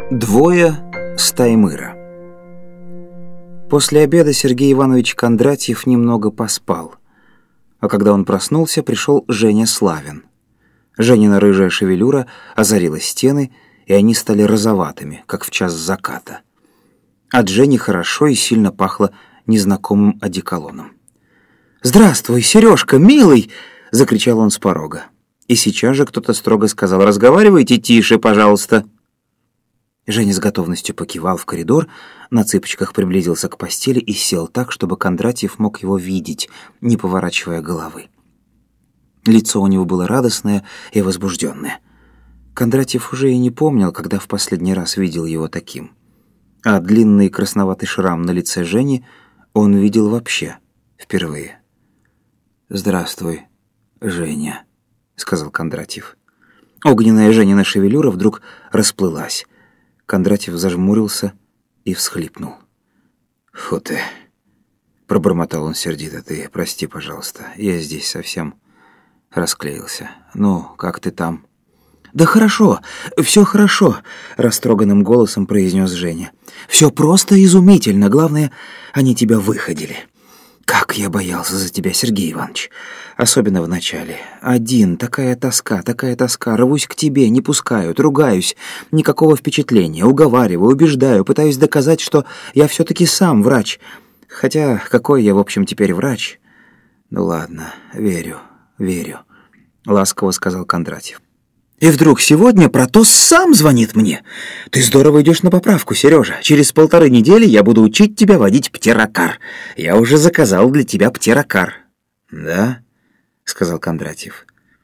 Двое с Таймыра. После обеда Сергей Иванович Кондратьев немного поспал, а когда он проснулся, пришел Женя Славин. Женина рыжая шевелюра озарила стены, и они стали розоватыми, как в час заката. От Жени хорошо и сильно пахло незнакомым одеколоном. «Здравствуй, Сережка, милый!» — закричал он с порога. И сейчас же кто-то строго сказал: «Разговаривайте тише, пожалуйста». Женя с готовностью покивал в коридор, на цыпочках приблизился к постели и сел так, чтобы Кондратьев мог его видеть, не поворачивая головы. Лицо у него было радостное и возбужденное. Кондратьев уже и не помнил, когда в последний раз видел его таким. А длинный красноватый шрам на лице Жени он видел вообще впервые. «Здравствуй, Женя», — сказал Кондратьев. Огненная Женина шевелюра вдруг расплылась. Кондратьев зажмурился и всхлипнул. «Фу ты!» — пробормотал он сердито. «Ты прости, пожалуйста, я здесь совсем расклеился. Ну, как ты там?» «Да хорошо, все хорошо», — растроганным голосом произнес Женя. «Все просто изумительно, главное, они тебя выходили. Как я боялся за тебя, Сергей Иванович. Особенно в начале. Один, такая тоска, рвусь к тебе, не пускают, ругаюсь. Никакого впечатления, уговариваю, убеждаю, пытаюсь доказать, что я все-таки сам врач. Хотя какой я, в общем, теперь врач? Ну ладно, верю, ласково сказал Кондратьев. И вдруг сегодня Протос сам звонит мне. Ты здорово идешь на поправку, Сережа. Через 1,5 недели я буду учить тебя водить птерокар. Я уже заказал для тебя птерокар. Да, сказал Кондратьев.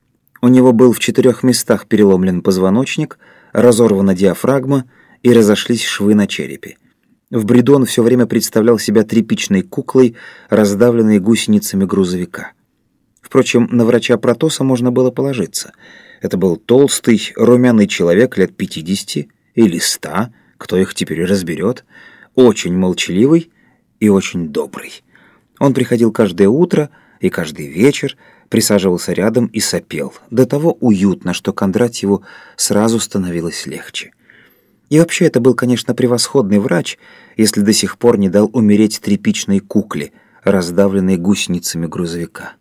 У него был в 4 местах переломлен позвоночник, разорвана диафрагма и разошлись швы на черепе. В бреду он все время представлял себя тряпичной куклой, раздавленной гусеницами грузовика. Впрочем, на врача Протоса можно было положиться. Это был толстый, румяный человек лет 50 или 100, кто их теперь разберет, очень молчаливый и очень добрый. Он приходил каждое утро и каждый вечер, присаживался рядом и сопел. До того уютно, что Кондратьеву сразу становилось легче. И вообще это был, конечно, превосходный врач, если до сих пор не дал умереть тряпичной кукле, раздавленной гусеницами грузовика.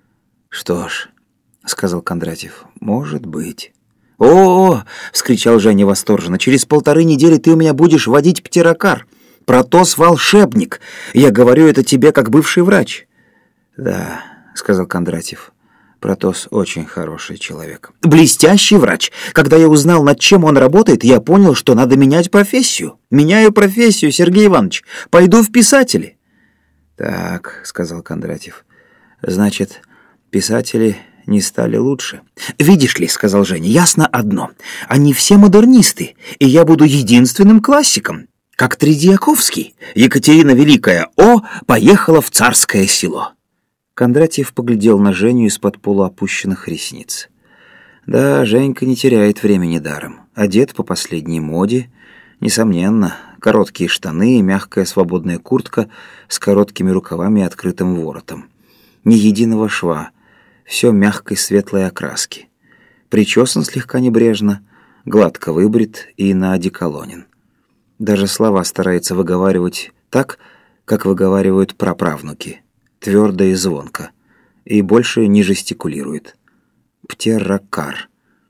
«Что ж», — сказал Кондратьев, — «может быть». «О-о-о!» — вскричал Женя восторженно. «Через 1,5 недели ты у меня будешь водить птерокар. Протос — волшебник. Я говорю это тебе как бывший врач». «Да», — сказал Кондратьев, — «Протос очень хороший человек». «Блестящий врач. Когда я узнал, над чем он работает, я понял, что надо менять профессию. Меняю профессию, Сергей Иванович. Пойду в писатели». «Так», — сказал Кондратьев, — «значит, писатели не стали лучше». «Видишь ли, — сказал Женя, — ясно одно. Они все модернисты, и я буду единственным классиком. Как Тредиаковский. Екатерина Великая, поехала в царское село». Кондратьев поглядел на Женю из-под полуопущенных ресниц. Да, Женька не теряет времени даром. Одет по последней моде. Несомненно, короткие штаны и мягкая свободная куртка с короткими рукавами и открытым воротом. Ни единого шва. Все мягкой светлой окраски. Причесан слегка небрежно, гладко выбрит и наодеколонен. Даже слова старается выговаривать так, как выговаривают праправнуки, твердо и звонко, и больше не жестикулирует. Птерокар.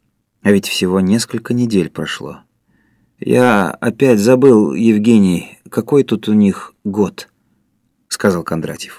А ведь всего несколько недель прошло. «Я опять забыл, Евгений, какой тут у них год?» — сказал Кондратьев.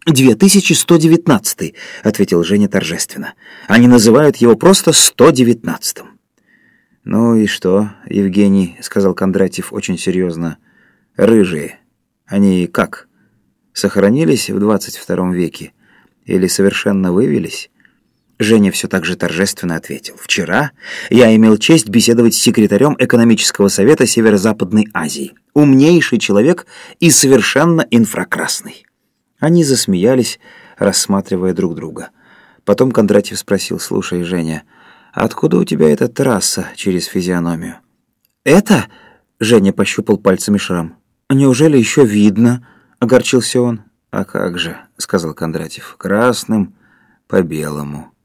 2119, — ответил Женя торжественно. «Они называют его просто 119-м». «Ну и что, Евгений, — сказал Кондратьев очень серьезно, — рыжие, они как, сохранились в 22 веке или совершенно вывелись?» Женя все так же торжественно ответил. «Вчера я имел честь беседовать с секретарем экономического совета Северо-Западной Азии. Умнейший человек и совершенно инфракрасный». Они засмеялись, рассматривая друг друга. Потом Кондратьев спросил: «Слушай, Женя, откуда у тебя эта трасса через физиономию?» «Это?» — Женя пощупал пальцами шрам. «Неужели еще видно?» — огорчился он. «А как же», — сказал Кондратьев, — «красным по белому».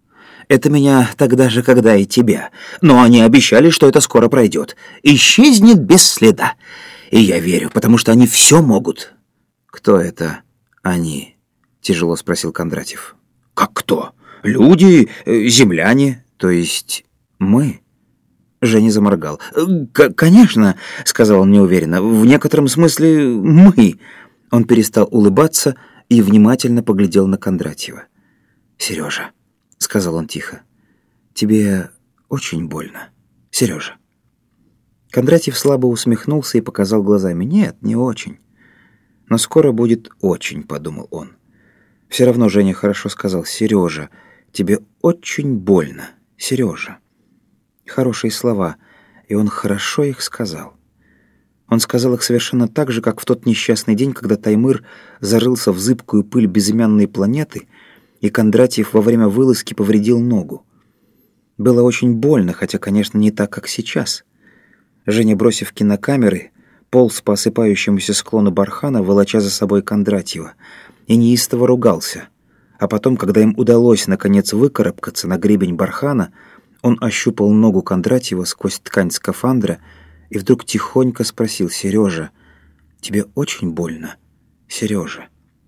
Это меня тогда же, когда и тебя. Но они обещали, что это скоро пройдет. Исчезнет без следа. И я верю, потому что они все могут». «Кто это они?» — тяжело спросил Кондратьев. «Как кто? Люди, земляне, то есть мы?» Женя заморгал. «Конечно», — сказал он неуверенно, — «в некотором смысле мы». Он перестал улыбаться и внимательно поглядел на Кондратьева. «Сережа», — сказал он тихо, — «тебе очень больно, Сережа». Кондратьев слабо усмехнулся и показал глазами. «Нет, не очень. Но скоро будет очень», — подумал он. Все равно Женя хорошо сказал. «Сережа, тебе очень больно, Сережа». Хорошие слова, и он хорошо их сказал. Он сказал их совершенно так же, как в тот несчастный день, когда Таймыр зарылся в зыбкую пыль безымянной планеты, и Кондратьев во время вылазки повредил ногу. Было очень больно, хотя, конечно, не так, как сейчас. Женя, бросив кинокамеры, полз по осыпающемуся склону бархана, волоча за собой Кондратьева, и неистово ругался. А потом, когда им удалось, наконец, выкарабкаться на гребень бархана, он ощупал ногу Кондратьева сквозь ткань скафандра и вдруг тихонько спросил: «Сережа, тебе очень больно, Сережа?»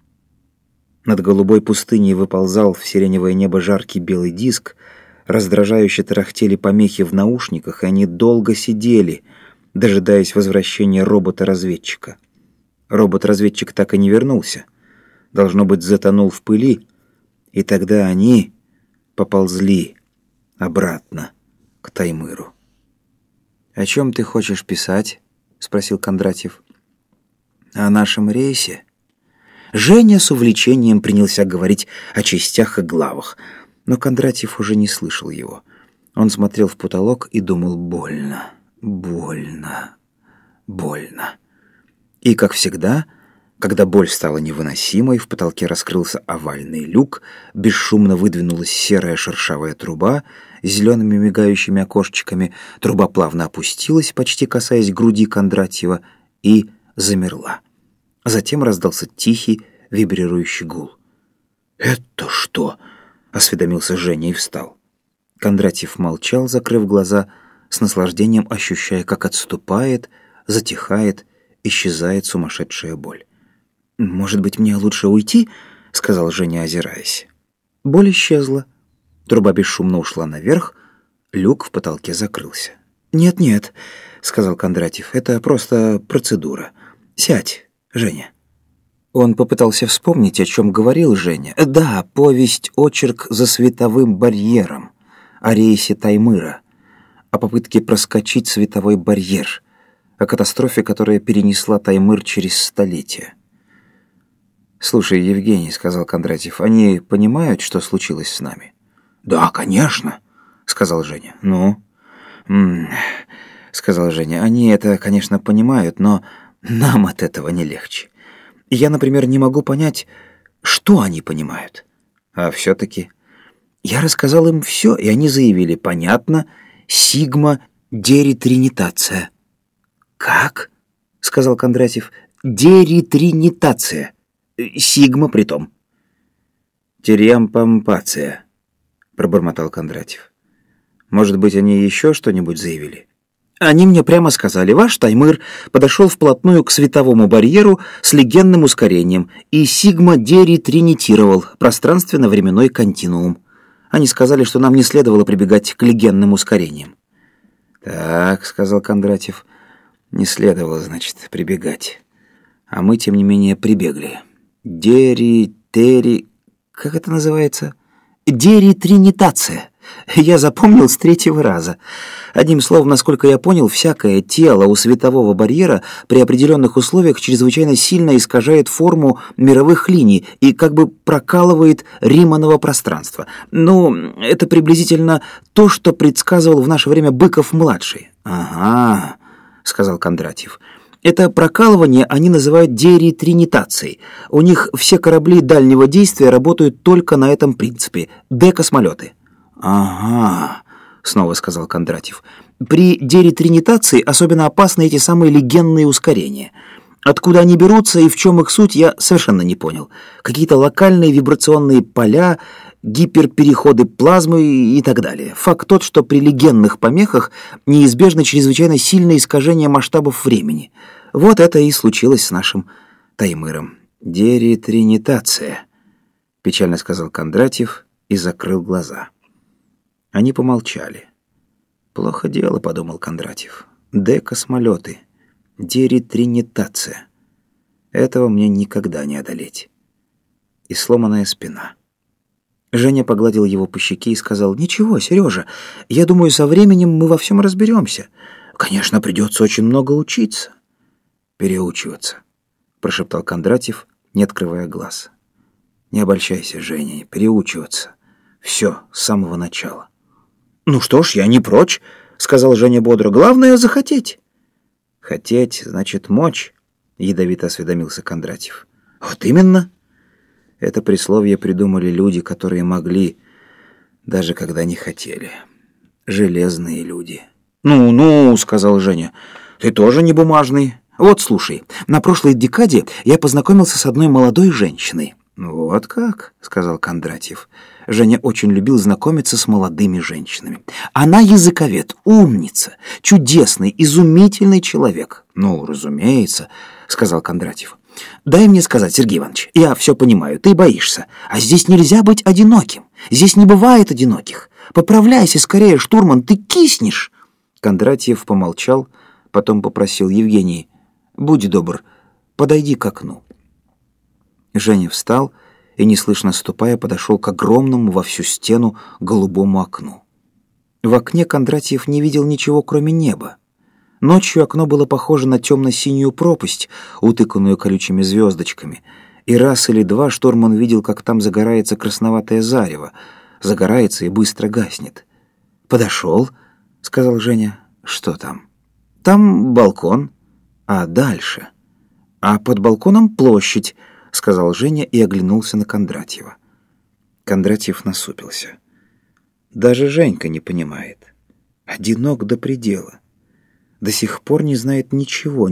Над голубой пустыней выползал в сиреневое небо жаркий белый диск, раздражающе тарахтели помехи в наушниках, и они долго сидели, дожидаясь возвращения робота-разведчика. Робот-разведчик так и не вернулся. Должно быть, затонул в пыли, и тогда они поползли обратно к Таймыру. «О чем ты хочешь писать?» — спросил Кондратьев. «О нашем рейсе». Женя с увлечением принялся говорить о частях и главах, но Кондратьев уже не слышал его. Он смотрел в потолок и думал: больно, больно, больно. И, как всегда, когда боль стала невыносимой, в потолке раскрылся овальный люк, бесшумно выдвинулась серая шершавая труба с зелеными мигающими окошечками, труба плавно опустилась, почти касаясь груди Кондратьева, и замерла. Затем раздался тихий вибрирующий гул. «Это что?» — осведомился Женя и встал. Кондратьев молчал, закрыв глаза, с наслаждением ощущая, как отступает, затихает, исчезает сумасшедшая боль. «Может быть, мне лучше уйти?» — сказал Женя, озираясь. Боль исчезла. Труба бесшумно ушла наверх, люк в потолке закрылся. «Нет-нет», — сказал Кондратьев, — «это просто процедура. Сядь, Женя». Он попытался вспомнить, о чем говорил Женя. Да, повесть-очерк «За световым барьером», о рейсе Таймыра, о попытке проскочить световой барьер, о катастрофе, которая перенесла Таймыр через столетия. «Слушай, Евгений», — сказал Кондратьев, — «они понимают, что случилось с нами?» «Да, конечно», — сказал Женя. «Ну?» сказал Женя, — «они это, конечно, понимают, но нам от этого не легче. Я, например, не могу понять, что они понимают. А все-таки я рассказал им все, и они заявили: понятно, сигма деритринитация». «Как?» — сказал Кондратьев. «Деритринитация. Сигма притом». «Терьямпампация», — пробормотал Кондратьев. «Может быть, они еще что-нибудь заявили?» «Они мне прямо сказали: ваш Таймыр подошел вплотную к световому барьеру с легенным ускорением, и сигма деритринитировал пространственно-временной континуум. Они сказали, что нам не следовало прибегать к легенным ускорениям». «Так», — сказал Кондратьев, — «не следовало, значит, прибегать. А мы, тем не менее, прибегли. Как это называется?» «Деритринитация. Я запомнил с 3-го раза. Одним словом, насколько я понял, всякое тело у светового барьера при определенных условиях чрезвычайно сильно искажает форму мировых линий и как бы прокалывает Риманово пространство. Ну, это приблизительно то, что предсказывал в наше время Быков-младший». «Ага», — сказал Кондратьев. «Это прокалывание они называют деритринитацией. У них все корабли дальнего действия работают только на этом принципе. Д-космолеты». «Ага», — снова сказал Кондратьев. «При деритринитации особенно опасны эти самые легенные ускорения. Откуда они берутся и в чем их суть, я совершенно не понял. Какие-то локальные вибрационные поля гиперпереходы плазмы и так далее. Факт тот, что при легенных помехах неизбежно чрезвычайно сильное искажение масштабов времени. Вот это и случилось с нашим Таймыром. «Деритринитация», — печально сказал Кондратьев и закрыл глаза. Они помолчали. «Плохо дело», — подумал Кондратьев. «Космолеты. Деритринитация. Этого мне никогда не одолеть». И сломанная спина. Женя погладил его по щеке и сказал: «Ничего, Сережа, я думаю, со временем мы во всем разберемся. Конечно, придется очень много учиться». «Переучиваться», — прошептал Кондратьев, не открывая глаз. «Не обольщайся, Женя, переучиваться. Все, с самого начала». «Ну что ж, я не прочь», — сказал Женя бодро. «Главное — захотеть». «Хотеть значит мочь», — ядовито осведомился Кондратьев. «Вот именно». Это присловие придумали люди, которые могли, даже когда не хотели. Железные люди. «Ну», — сказал Женя, — «ты тоже не бумажный. Вот, слушай, на прошлой декаде я познакомился с одной молодой женщиной». «Вот как», — сказал Кондратьев. Женя очень любил знакомиться с молодыми женщинами. «Она языковед, умница, чудесный, изумительный человек». «Ну, разумеется», — сказал Кондратьев. «Дай мне сказать, Сергей Иванович, я все понимаю, ты боишься, а здесь нельзя быть одиноким, здесь не бывает одиноких. Поправляйся скорее, штурман, ты киснешь». Кондратьев помолчал, потом попросил: «Евгений, будь добр, подойди к окну». Женя встал и, неслышно ступая, подошел к огромному во всю стену голубому окну. В окне Кондратьев не видел ничего, кроме неба. Ночью окно было похоже на темно-синюю пропасть, утыканную колючими звездочками, и раз или два штурман видел, как там загорается красноватое зарево, загорается и быстро гаснет. «Подошел», — сказал Женя. «Что там?» «Там балкон. А дальше?» «А под балконом площадь», — сказал Женя и оглянулся на Кондратьева. Кондратьев насупился. Даже Женька не понимает. Одинок до предела. До сих пор не знает ничего.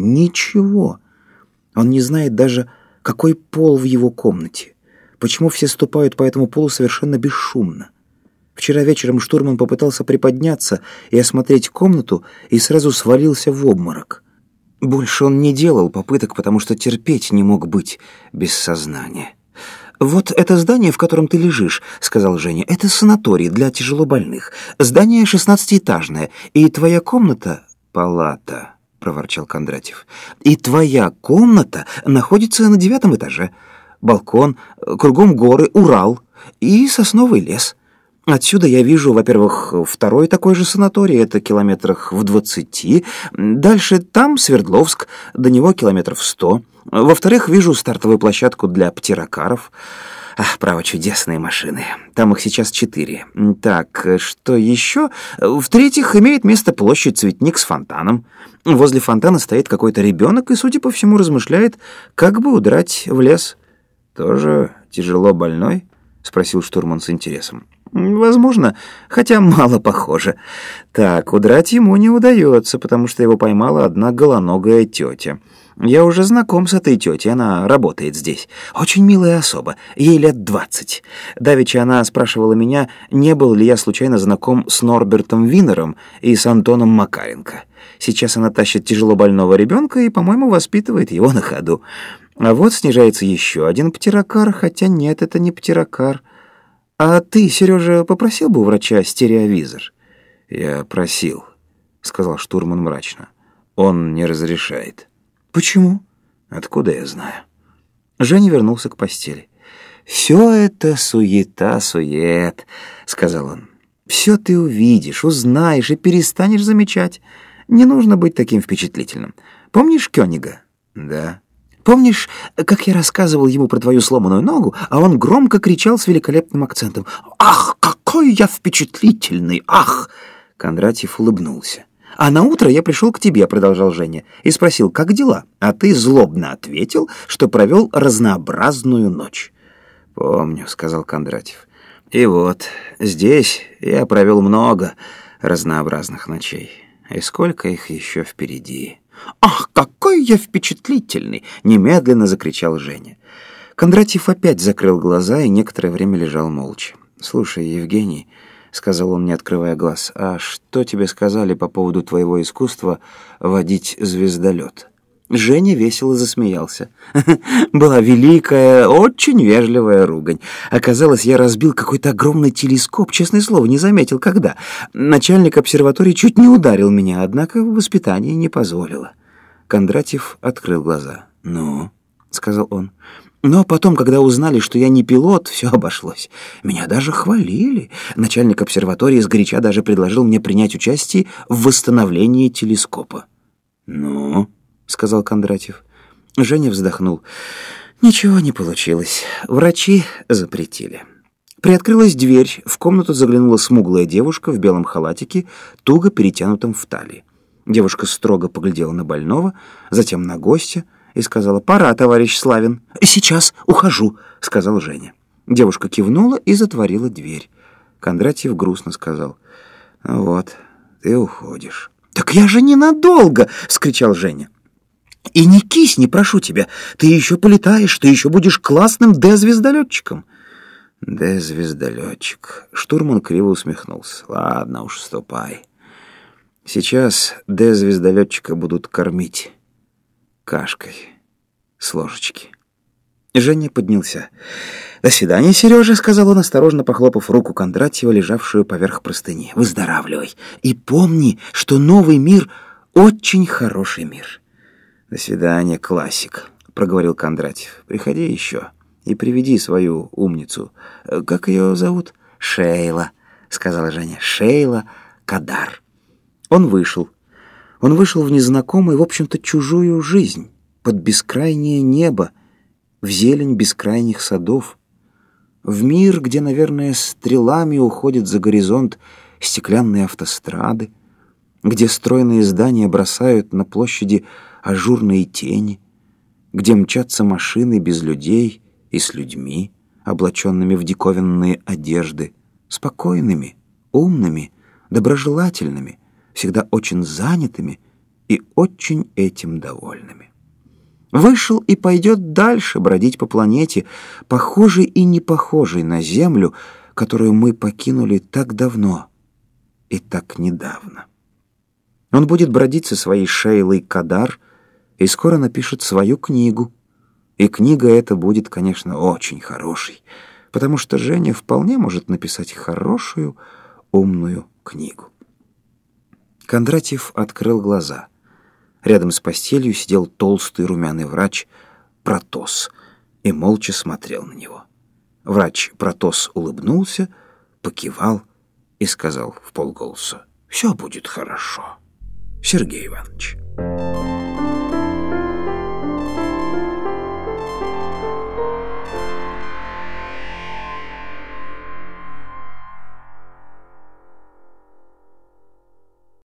Он не знает даже, какой пол в его комнате. Почему все ступают по этому полу совершенно бесшумно. Вчера вечером штурман попытался приподняться и осмотреть комнату и сразу свалился в обморок. Больше он не делал попыток, потому что терпеть не мог быть без сознания. «Вот это здание, в котором ты лежишь, — сказал Женя, — это санаторий для тяжелобольных. Здание 16-этажное, и твоя комната — палата, — проворчал Кондратьев. И твоя комната находится на 9-м этаже. Балкон, кругом горы, Урал и сосновый лес. Отсюда я вижу, во-первых, второй такой же санаторий, это километрах в 20. Дальше там Свердловск, до него километров 100. Во-вторых, вижу стартовую площадку для птерокаров. Право, чудесные машины. Там их сейчас 4. Так, что еще? В-третьих, имеет место площадь-цветник с фонтаном. Возле фонтана стоит какой-то ребенок и, судя по всему, размышляет, как бы удрать в лес. «Тоже тяжело больной?» — спросил штурман с интересом. «Возможно, хотя мало похоже. Так, удрать ему не удается, потому что его поймала одна голоногая тетя. Я уже знаком с этой тетей, она работает здесь. Очень милая особа, ей лет 20. Давеча она спрашивала меня, не был ли я случайно знаком с Норбертом Винером и с Антоном Макаренко. Сейчас она тащит тяжело больного ребенка и, по-моему, воспитывает его на ходу. А вот снижается еще один птерокар, хотя нет, это не птерокар. А ты, Сережа, попросил бы у врача стереовизор?» «Я просил», — сказал штурман мрачно. «Он не разрешает». «Почему?» «Откуда я знаю?» Женя вернулся к постели. «Все это суета-сует», — сказал он. «Все ты увидишь, узнаешь и перестанешь замечать. Не нужно быть таким впечатлительным. Помнишь Кёнига?» «Да». «Помнишь, как я рассказывал ему про твою сломанную ногу, а он громко кричал с великолепным акцентом: «Ах, какой я впечатлительный! Ах!» Кондратьев улыбнулся. «А на утро я пришел к тебе, — продолжал Женя, — и спросил, как дела? А ты злобно ответил, что провел разнообразную ночь». «Помню, — сказал Кондратьев. И вот здесь я провел много разнообразных ночей. И сколько их еще впереди». «Ах, какой я впечатлительный!» — немедленно закричал Женя. Кондратьев опять закрыл глаза и некоторое время лежал молча. «Слушай, Евгений», — сказал он, не открывая глаз, — «а что тебе сказали по поводу твоего искусства водить звездолет?» Женя весело засмеялся. Была великая, очень вежливая ругань. Оказалось, я разбил какой-то огромный телескоп, честное слово, не заметил, когда. Начальник обсерватории чуть не ударил меня, однако воспитание не позволило. Кондратьев открыл глаза. «Ну?» — сказал он. Но потом, когда узнали, что я не пилот, все обошлось. Меня даже хвалили. Начальник обсерватории сгоряча даже предложил мне принять участие в восстановлении телескопа. «Ну?» — сказал Кондратьев. Женя вздохнул. Ничего не получилось. Врачи запретили. Приоткрылась дверь. В комнату заглянула смуглая девушка в белом халатике, туго перетянутом в талии. Девушка строго поглядела на больного, затем на гостя и сказала: «Пора, товарищ Славин». «Сейчас ухожу», — сказал Женя. Девушка кивнула и затворила дверь. Кондратьев грустно сказал: «Вот, ты уходишь». «Так я же ненадолго!» — вскричал Женя. «И не кисни, прошу тебя. Ты еще полетаешь, ты еще будешь классным Д-звездолетчиком». «Д-звездолетчик». Штурман криво усмехнулся. «Ладно уж, ступай. Сейчас Д-звездолетчика будут кормить кашкой с ложечки». Женя поднялся. «До свидания, Сережа», — сказал он, осторожно похлопав руку Кондратьева, лежавшую поверх простыни. «Выздоравливай. И помни, что новый мир — очень хороший мир». «До свидания, классик», — проговорил Кондратьев. «Приходи еще и приведи свою умницу. Как ее зовут?» «Шейла», — сказала Женя. «Шейла Кадар». Он вышел. Он вышел в незнакомую, в общем-то, чужую жизнь, под бескрайнее небо, в зелень бескрайних садов, в мир, где, наверное, стрелами уходят за горизонт стеклянные автострады, где стройные здания бросают на площади ажурные тени, где мчатся машины без людей и с людьми, облаченными в диковинные одежды, спокойными, умными, доброжелательными, всегда очень занятыми и очень этим довольными. Вышел и пойдет дальше бродить по планете, похожей и не похожей на Землю, которую мы покинули так давно и так недавно. Он будет бродить со своей Шейлой Кадар и скоро напишет свою книгу. И книга эта будет, конечно, очень хорошей, потому что Женя вполне может написать хорошую, умную книгу. Кондратьев открыл глаза. Рядом с постелью сидел толстый румяный врач Протос и молча смотрел на него. Врач Протос улыбнулся, покивал и сказал вполголоса: «Все будет хорошо, Сергей Иванович».